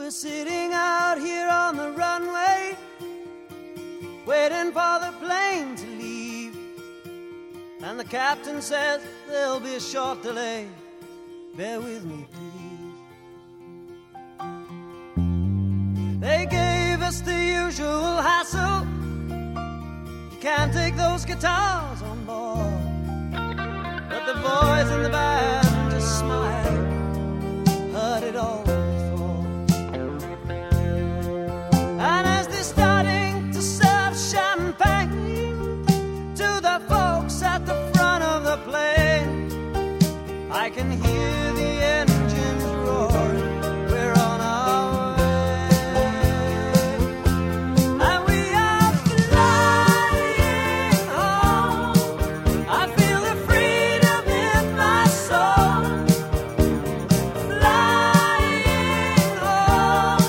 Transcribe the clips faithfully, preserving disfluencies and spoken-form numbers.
Sitting out here on the runway, waiting for the plane to leave. And the captain says there'll be a short delay. Bear with me, please. They gave us the usual hassle. You can't take those guitars on board. But the boys in the band just smiled, heard it all. And as they're starting to serve champagne to the folks at the front of the plane, I can hear the engines roaring. We're on our way, and we are flying home. I feel the freedom in my soul. Flying home.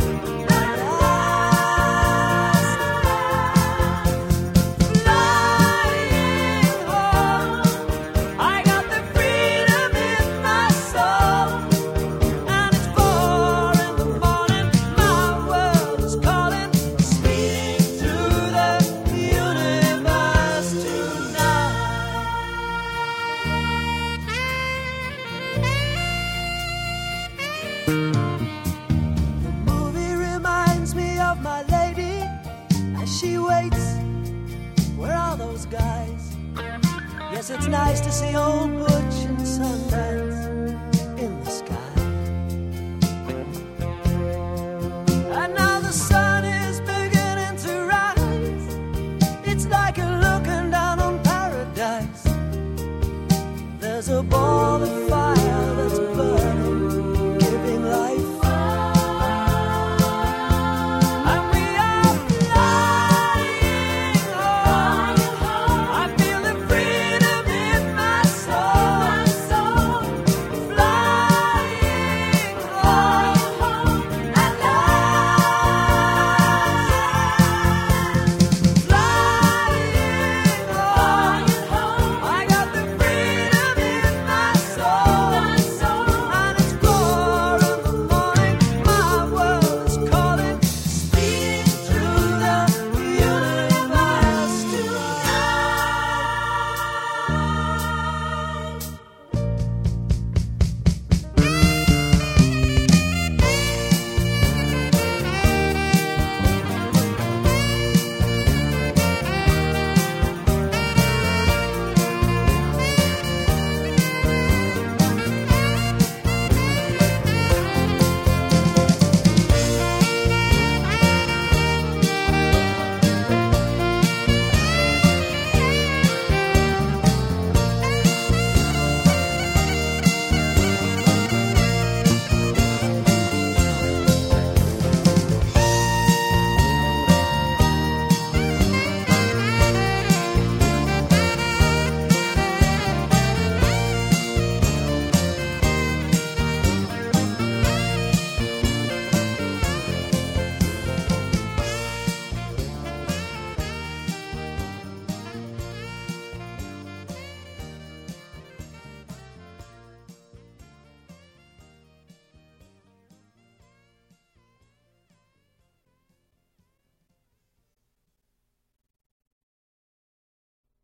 Yes, it's nice to see old Butch and Sundance in the sky. And now the sun is beginning to rise. It's like you're looking down on paradise. There's a boy